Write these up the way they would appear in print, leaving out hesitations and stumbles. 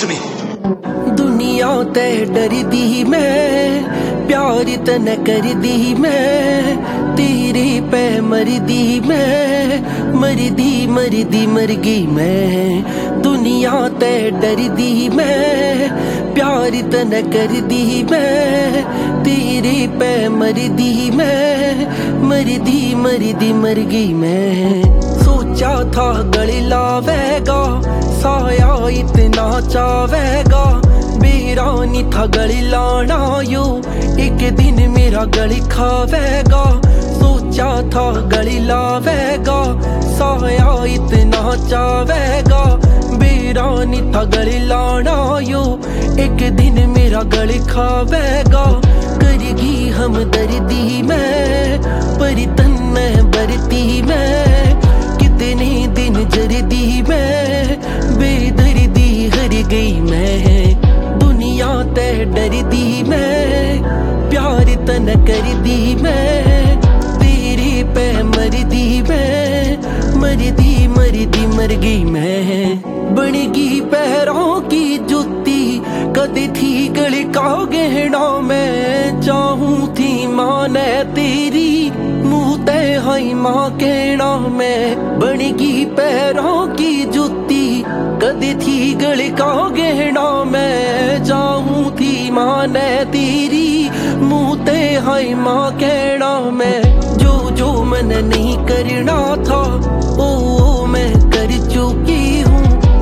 to me. दुनिया ते डरदी मैं, प्यार ते न करदी मैं, तेरे पे मरदी मैं, मरदी मर गई मैं। दुनिया ते डरदी मैं, प्यार ते न करदी मैं, तेरे पे मरदी मैं, मरदी मर गई मैं। सोचा था गले लावेगा, साया इतना चावेगा, बेरानी था गले लाना यो, एक दिन मेरा गले खावेगा। सोचा था गले लावेगा, साया इतना चावेगा, बेरानी था गले लाना यो, एक दिन मेरा गले खावेगा। करेगी हम दर्दी मैं, पर तन में बरती मैं, कितने दिन जरदी मैं, बेदर्दी हर गई मैं। दुनिया ते डरदी मैं, प्यार तन करदी मैं, तेरे पे मरदी मैं, मरदी मर गई मैं। बनेगी पैरों की जुत्ती, कदे थी गले का गहना मैं, चाहूं थी माने तेरी, मुँह ते हाई माँ कहना मैं। बनेगी पैरों की जुत्ती, कदे थी गले का गहना मैं, चाहूं थी माने तेरी, मुँह ते हाई माँ कहना मैं। जो मन नहीं करना था, ओ मैं कर चुकी हूँ,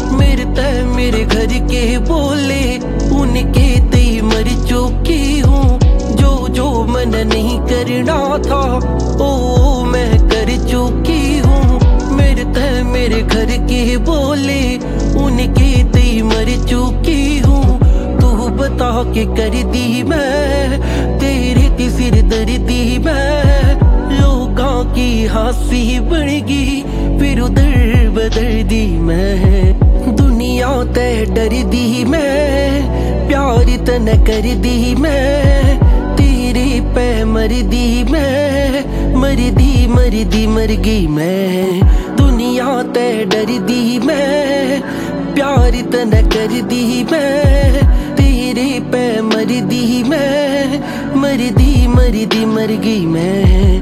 मेरे घर के बोले उनके ते मर चुकी हूँ। जो मन नहीं करना था, ओ मैं कर चुकी हूँ, मेरे घर के बोले उनके ते मर चुकी हूँ। तू बता के कर दी मैं, तेरे की सिर दर्दी मैं, लोगों की हंसी बढ़गी, फिर उधर बदल दी मैं। दुनिया ते डरदी मैं, प्यार तन करदी मैं, तेरे पे मरदी मैं, मरदी मर गई मैं। दुनिया ते डरदी मैं, प्यार तन करदी मैं, तेरे पे मरदी मैं, मरदी मर गई मैं।